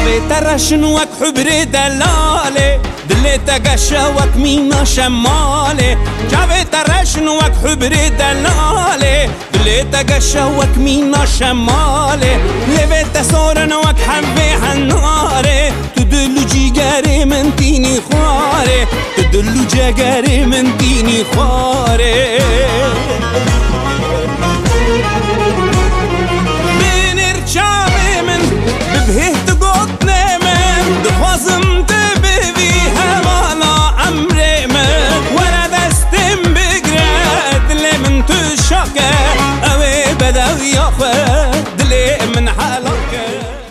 جاوي شنوك حبري دلالي دليتك قشوك مينا شمالي جاوي شنوك حبري دلالي دليتك قشوك مينا شمالي لبيت صورنوك حبي حناري تدلو جيجاري من تيني خواري تدلو جيجاري من تيني خواري